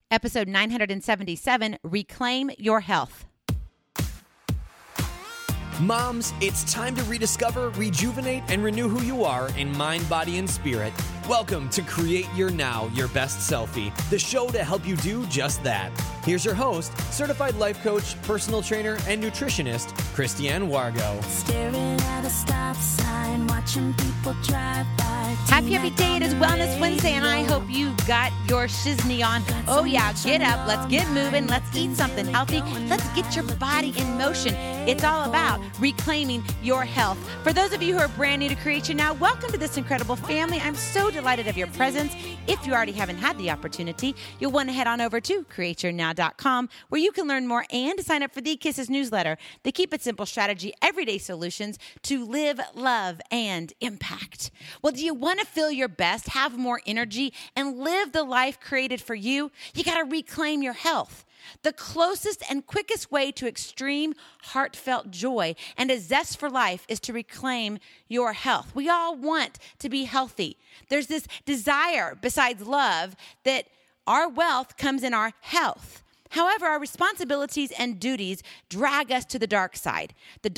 Episode 977, Reclaim Your Health. Moms, it's time to rediscover, rejuvenate, and renew who you are in mind, body, and spirit. Welcome to Create Your Now, Your Best Selfie, the show to help you do just that. Here's your host, certified life coach, personal trainer, and nutritionist, Christiane Wargo. Staring at a stop sign, watching people drive by. Happy day. It is Wellness Wednesday, and I hope you got your shizney on. Oh yeah, get up. Let's get moving. Let's eat something healthy. Let's get your body in motion. It's all about reclaiming your health. For those of you who are brand new to Create Your Now, welcome to this incredible family. I'm so delighted of your presence. If you already haven't had the opportunity, you'll want to head on over to createyournow.com, where you can learn more and sign up for the Kisses newsletter, the Keep It Simple strategy, everyday solutions to live, love, and impact. Well, do you want to feel your best, have more energy, and live the life created for you? You got to reclaim your health. The closest and quickest way to extreme heartfelt joy and a zest for life is to reclaim your health. We all want to be healthy. There's this desire, besides love, that our wealth comes in our health. However, our responsibilities and duties drag us to the dark side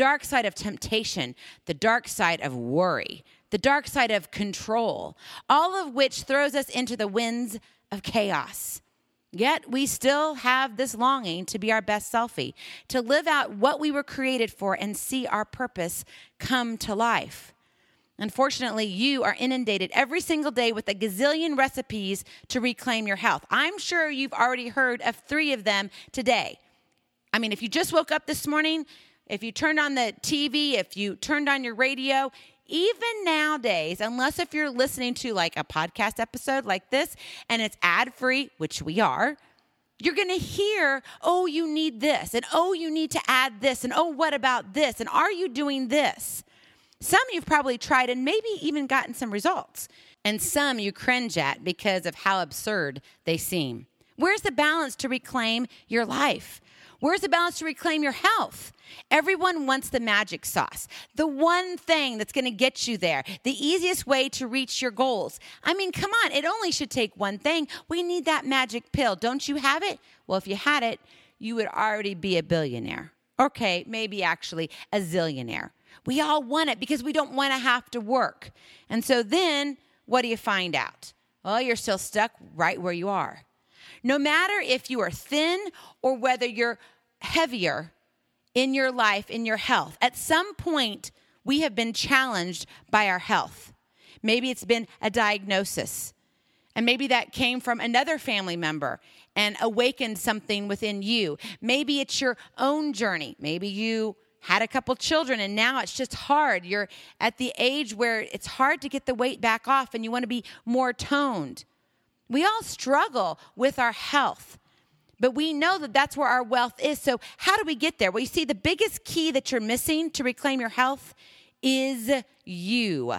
of temptation, the dark side of worry, the dark side of control, all of which throws us into the winds of chaos. Yet we still have this longing to be our best selfie, to live out what we were created for and see our purpose come to life. Unfortunately, you are inundated every single day with a gazillion recipes to reclaim your health. I'm sure you've already heard of 3 of them today. I mean, if you just woke up this morning, if you turned on the TV, if you turned on your radio, even nowadays, unless if you're listening to like a podcast episode like this and it's ad-free, which we are, you're going to hear, oh, you need this, and oh, you need to add this, and oh, what about this, and are you doing this? Some you've probably tried and maybe even gotten some results, and some you cringe at because of how absurd they seem. Where's the balance to reclaim your life? Where's the balance to reclaim your health? Everyone wants the magic sauce, the one thing that's going to get you there, the easiest way to reach your goals. I mean, come on, it only should take one thing. We need that magic pill. Don't you have it? Well, if you had it, you would already be a billionaire. Okay, maybe actually a zillionaire. We all want it because we don't want to have to work. And so then what do you find out? Well, you're still stuck right where you are. No matter if you are thin or whether you're heavier in your life, in your health, at some point we have been challenged by our health. Maybe it's been a diagnosis, and maybe that came from another family member and awakened something within you. Maybe it's your own journey. Maybe you had a couple children and now it's just hard. You're at the age where it's hard to get the weight back off and you want to be more toned. We all struggle with our health, but we know that that's where our wealth is. So how do we get there? Well, you see, the biggest key that you're missing to reclaim your health is you.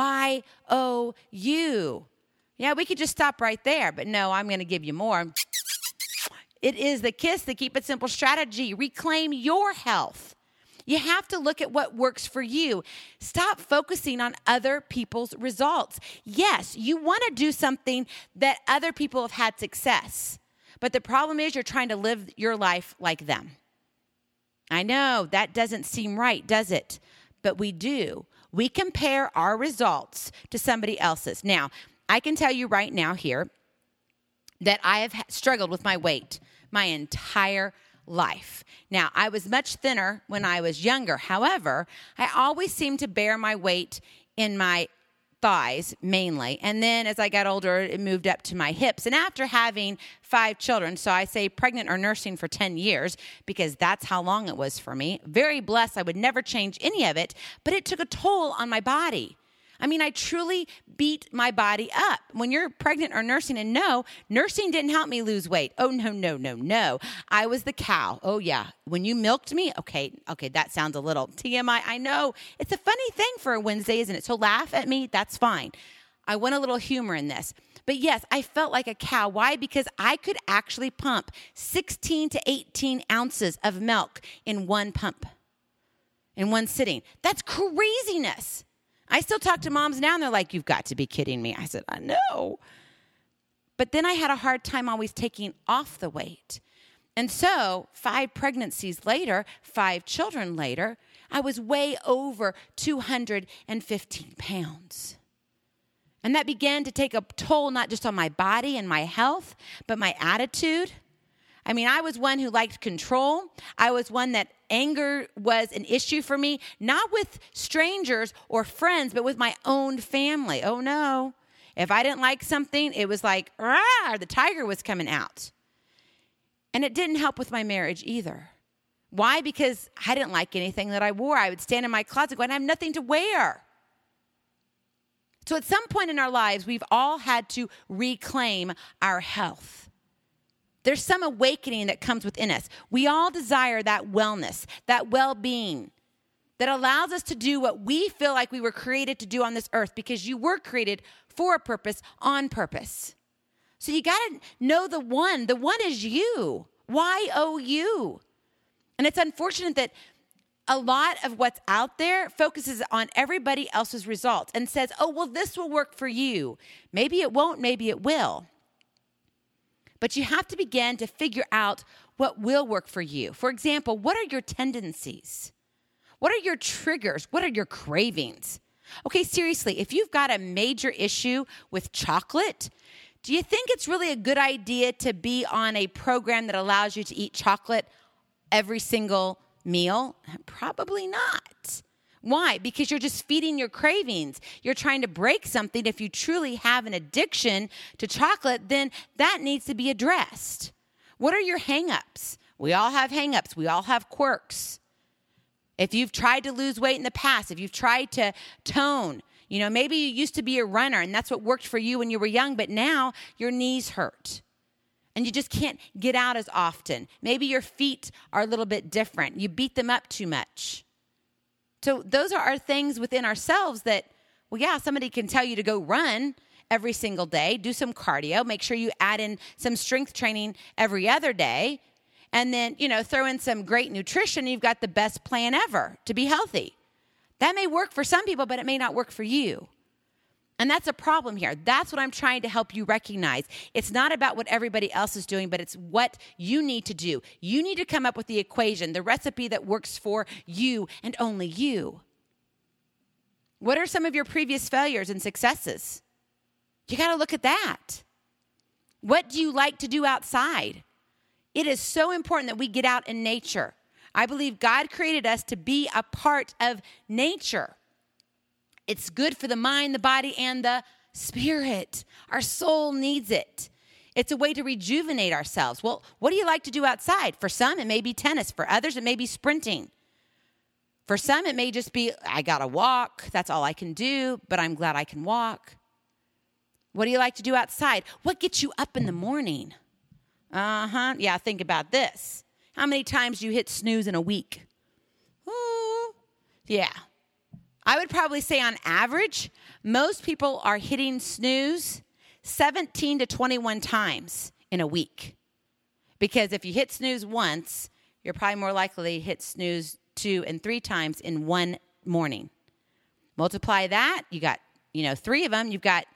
Y-O-U. Yeah, we could just stop right there, but no, I'm going to give you more. It is the KISS, the Keep It Simple strategy. Reclaim your health. You have to look at what works for you. Stop focusing on other people's results. Yes, you want to do something that other people have had success, but the problem is you're trying to live your life like them. I know that doesn't seem right, does it? But we do. We compare our results to somebody else's. Now, I can tell you right now here that I have struggled with my weight my entire life. Now, I was much thinner when I was younger. However, I always seemed to bear my weight in my thighs mainly. And then as I got older, it moved up to my hips. And after having 5 children, so I say pregnant or nursing for 10 years, because that's how long it was for me. Very blessed. I would never change any of it, but it took a toll on my body. I mean, I truly beat my body up. When you're pregnant or nursing, and no, nursing didn't help me lose weight. Oh, no. I was the cow. Oh, yeah. When you milked me, okay, that sounds a little TMI. I know. It's a funny thing for a Wednesday, isn't it? So laugh at me. That's fine. I want a little humor in this. But yes, I felt like a cow. Why? Because I could actually pump 16 to 18 ounces of milk in one pump, in one sitting. That's craziness. I still talk to moms now, and they're like, you've got to be kidding me. I said, I know. But then I had a hard time always taking off the weight. And so 5 pregnancies later, 5 children later, I was way over 215 pounds. And that began to take a toll not just on my body and my health, but my attitude. I mean, I was one who liked control. I was one that anger was an issue for me, not with strangers or friends, but with my own family. Oh, no. If I didn't like something, it was like, rah, the tiger was coming out. And it didn't help with my marriage either. Why? Because I didn't like anything that I wore. I would stand in my closet going, I have nothing to wear. So at some point in our lives, we've all had to reclaim our health. There's some awakening that comes within us. We all desire that wellness, that well-being that allows us to do what we feel like we were created to do on this earth, because you were created for a purpose, on purpose. So you got to know the one. The one is you. Y-O-U. And it's unfortunate that a lot of what's out there focuses on everybody else's results and says, oh, well, this will work for you. Maybe it won't, maybe it will. But you have to begin to figure out what will work for you. For example, what are your tendencies? What are your triggers? What are your cravings? Okay, seriously, if you've got a major issue with chocolate, do you think it's really a good idea to be on a program that allows you to eat chocolate every single meal? Probably not. Why? Because you're just feeding your cravings. You're trying to break something. If you truly have an addiction to chocolate, then that needs to be addressed. What are your hang-ups? We all have hang-ups. We all have quirks. If you've tried to lose weight in the past, if you've tried to tone, maybe you used to be a runner and that's what worked for you when you were young, but now your knees hurt and you just can't get out as often. Maybe your feet are a little bit different. You beat them up too much. So those are our things within ourselves that, somebody can tell you to go run every single day, do some cardio, make sure you add in some strength training every other day, and then, throw in some great nutrition. You've got the best plan ever to be healthy. That may work for some people, but it may not work for you. And that's a problem here. That's what I'm trying to help you recognize. It's not about what everybody else is doing, but it's what you need to do. You need to come up with the equation, the recipe that works for you and only you. What are some of your previous failures and successes? You got to look at that. What do you like to do outside? It is so important that we get out in nature. I believe God created us to be a part of nature. It's good for the mind, the body, and the spirit. Our soul needs it. It's a way to rejuvenate ourselves. Well, what do you like to do outside? For some, it may be tennis. For others, it may be sprinting. For some, it may just be, I got to walk. That's all I can do, but I'm glad I can walk. What do you like to do outside? What gets you up in the morning? Yeah, think about this. How many times do you hit snooze in a week? Ooh, yeah. I would probably say on average, most people are hitting snooze 17 to 21 times in a week. Because if you hit snooze once, you're probably more likely to hit snooze 2 and 3 times in one morning. Multiply that, you got, 3 of them, you've got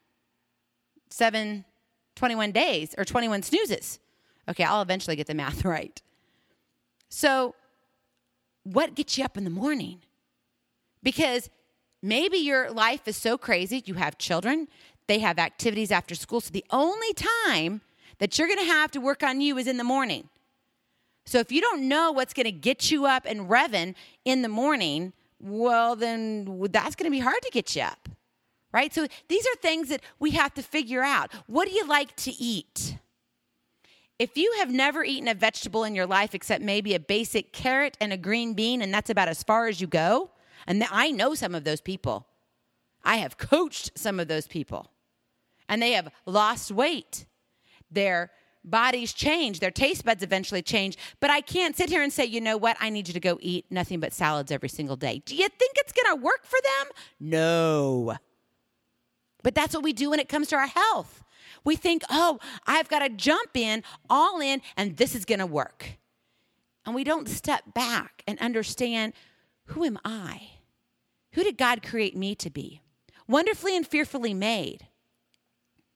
21 days or 21 snoozes. Okay, I'll eventually get the math right. So what gets you up in the morning? Because maybe your life is so crazy, you have children, they have activities after school, so the only time that you're going to have to work on you is in the morning. So if you don't know what's going to get you up and revving in the morning, well, then that's going to be hard to get you up, right? So these are things that we have to figure out. What do you like to eat? If you have never eaten a vegetable in your life except maybe a basic carrot and a green bean, and that's about as far as you go, and I know some of those people. I have coached some of those people. And they have lost weight. Their bodies change. Their taste buds eventually change. But I can't sit here and say, you know what? I need you to go eat nothing but salads every single day. Do you think it's going to work for them? No. But that's what we do when it comes to our health. We think, I've got to jump in, all in, and this is going to work. And we don't step back and understand, who am I? Who did God create me to be? Wonderfully and fearfully made.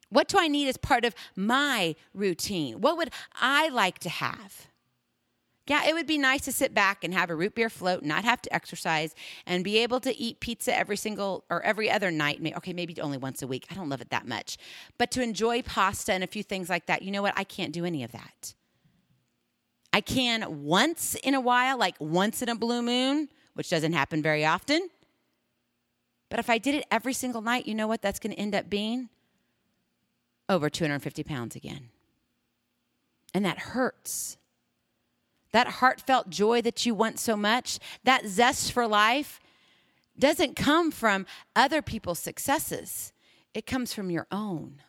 What do I need as part of my routine? What would I like to have? Yeah, it would be nice to sit back and have a root beer float, not have to exercise, and be able to eat pizza every other night. Maybe only once a week. I don't love it that much. But to enjoy pasta and a few things like that, you know what? I can't do any of that. I can once in a while, like once in a blue moon, which doesn't happen very often. But if I did it every single night, you know what that's going to end up being? Over 250 pounds again. And that hurts. That heartfelt joy that you want so much, that zest for life, doesn't come from other people's successes. It comes from your own.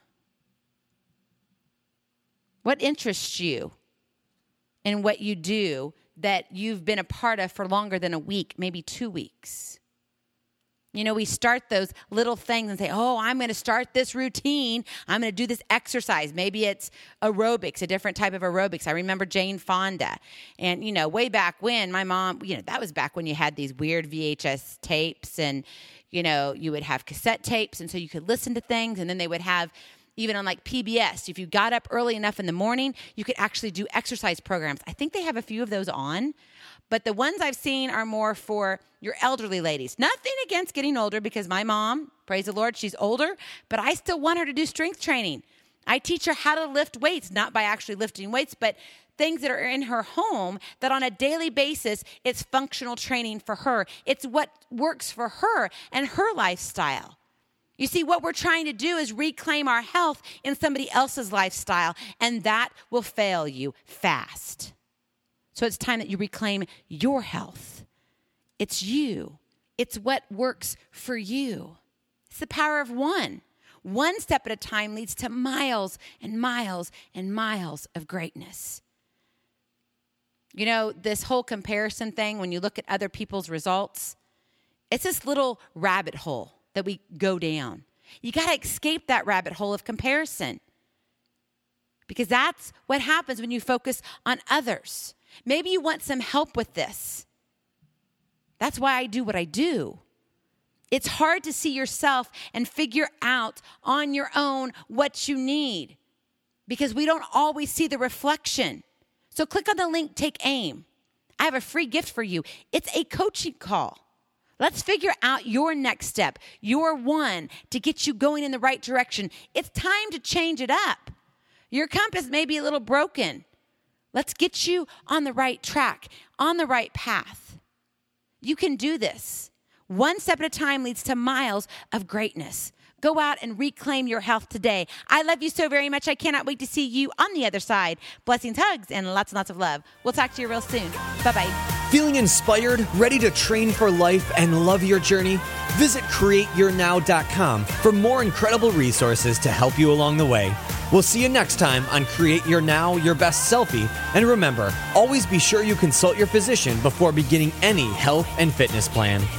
What interests you in what you do that you've been a part of for longer than a week, maybe 2 weeks? You know, we start those little things and say, I'm going to start this routine. I'm going to do this exercise. Maybe it's aerobics, a different type of aerobics. I remember Jane Fonda. And, way back when my mom, that was back when you had these weird VHS tapes and, you would have cassette tapes. And so you could listen to things. And then they would have, even on like PBS, if you got up early enough in the morning, you could actually do exercise programs. I think they have a few of those on. But the ones I've seen are more for your elderly ladies. Nothing against getting older, because my mom, praise the Lord, she's older, but I still want her to do strength training. I teach her how to lift weights, not by actually lifting weights, but things that are in her home that on a daily basis, it's functional training for her. It's what works for her and her lifestyle. You see, what we're trying to do is reclaim our health in somebody else's lifestyle, and that will fail you fast. So it's time that you reclaim your health. It's you. It's what works for you. It's the power of one. One step at a time leads to miles and miles and miles of greatness. This whole comparison thing, when you look at other people's results, it's this little rabbit hole that we go down. You got to escape that rabbit hole of comparison, because that's what happens when you focus on others. Maybe you want some help with this. That's why I do what I do. It's hard to see yourself and figure out on your own what you need, because we don't always see the reflection. So click on the link, Take Aim. I have a free gift for you. It's a coaching call. Let's figure out your next step, your one to get you going in the right direction. It's time to change it up. Your compass may be a little broken. Let's get you on the right track, on the right path. You can do this. One step at a time leads to miles of greatness. Go out and reclaim your health today. I love you so very much. I cannot wait to see you on the other side. Blessings, hugs, and lots of love. We'll talk to you real soon. Bye-bye. Feeling inspired, ready to train for life and love your journey? Visit CreateYourNow.com for more incredible resources to help you along the way. We'll see you next time on Create Your Now, Your Best Selfie. And remember, always be sure you consult your physician before beginning any health and fitness plan.